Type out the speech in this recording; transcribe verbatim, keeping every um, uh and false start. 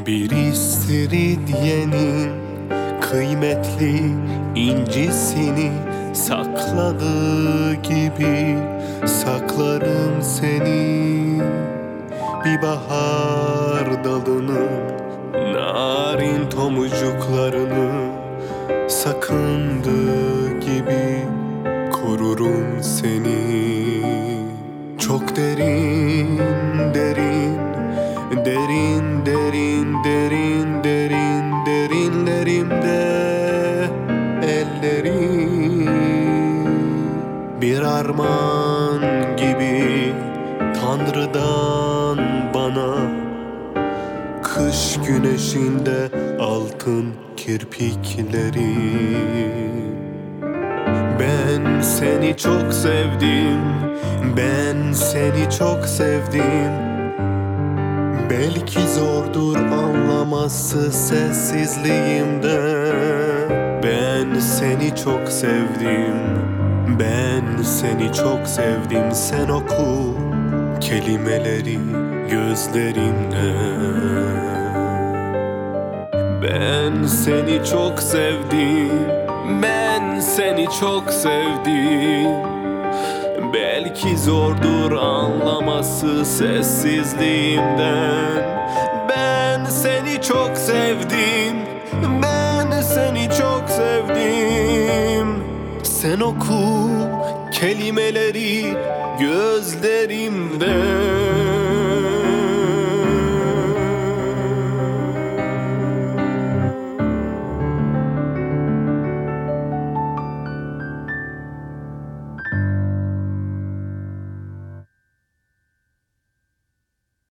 Bir istiridyenin kıymetli incisini sakladığı gibi saklarım seni. Bir bahar dalının narin tomurcuklarını sakındığı gibi korurum seni. Çok derin, derin, derin, derin, derin, derin, derinlerimde ellerim bir armağan gibi Tanrı'dan bana, kış güneşinde altın kirpikleri. Ben seni çok sevdim, ben seni çok sevdim. Belki zordur anlaması sessizliğimde. Ben seni çok sevdim, ben seni çok sevdim. Sen oku kelimeleri gözlerimde. Ben seni çok sevdim, ben seni çok sevdim. Belki zordur anlaması sessizliğimden. Ben seni çok sevdim, ben seni çok sevdim. Sen oku kelimeleri gözlerimde.